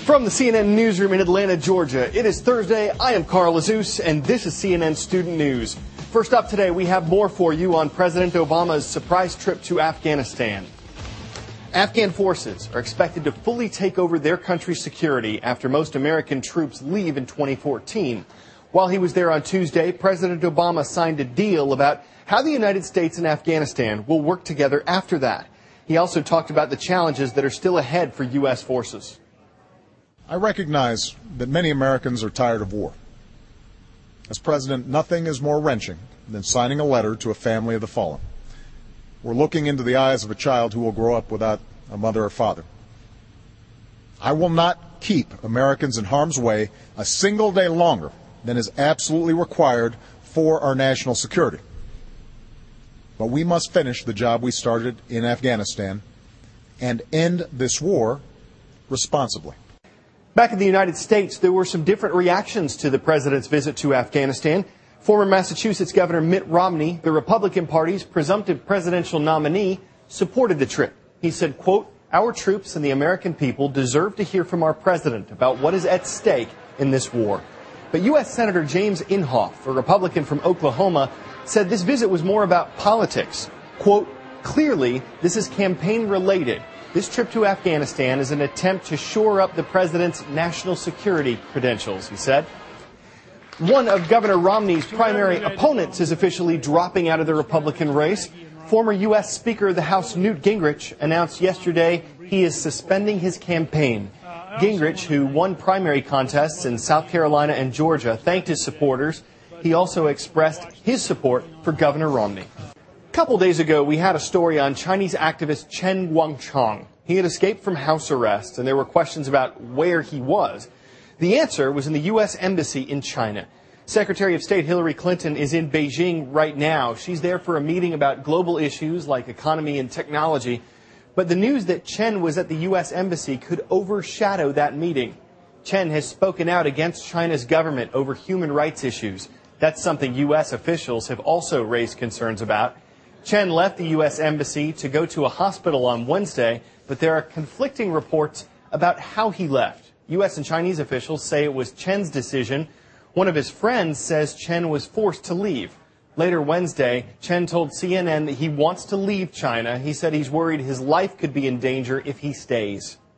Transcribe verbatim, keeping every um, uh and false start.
From the C N N newsroom in Atlanta, Georgia, it is Thursday. I am Carl Azus, and this is C N N Student News. First up today, we have more for you on President Obama's surprise trip to Afghanistan. Afghan forces are expected to fully take over their country's security after most American troops leave in twenty fourteen. While he was there on Tuesday, President Obama signed a deal about how the United States and Afghanistan will work together after that. He also talked about the challenges that are still ahead for U S forces. I recognize that many Americans are tired of war. As president, nothing is more wrenching than signing a letter to a family of the fallen. We're looking into the eyes of a child who will grow up without a mother or father. I will not keep Americans in harm's way a single day longer than is absolutely required for our national security. But we must finish the job we started in Afghanistan and end this war responsibly. Back in the United States, there were some different reactions to the president's visit to Afghanistan. Former Massachusetts Governor Mitt Romney, the Republican Party's presumptive presidential nominee, supported the trip. He said, quote, "Our troops and the American people deserve to hear from our president about what is at stake in this war." But U S Senator James Inhofe, a Republican from Oklahoma, said this visit was more about politics. Quote, "Clearly, this is campaign related. This trip to Afghanistan is an attempt to shore up the president's national security credentials," he said. One of Governor Romney's primary opponents is officially dropping out of the Republican race. Former U S Speaker of the House Newt Gingrich announced yesterday he is suspending his campaign. Gingrich, who won primary contests in South Carolina and Georgia, thanked his supporters. He also expressed his support for Governor Romney. A couple days ago, we had a story on Chinese activist Chen Guangcheng. He had escaped from house arrest, and there were questions about where he was. The answer was in the U S Embassy in China. Secretary of State Hillary Clinton is in Beijing right now. She's there for a meeting about global issues like economy and technology. But the news that Chen was at the U S Embassy could overshadow that meeting. Chen has spoken out against China's government over human rights issues. That's something U S officials have also raised concerns about. Chen left the U S Embassy to go to a hospital on Wednesday, but there are conflicting reports about how he left. U S and Chinese officials say it was Chen's decision. One of his friends says Chen was forced to leave. Later Wednesday, Chen told C N N that he wants to leave China. He said he's worried his life could be in danger if he stays.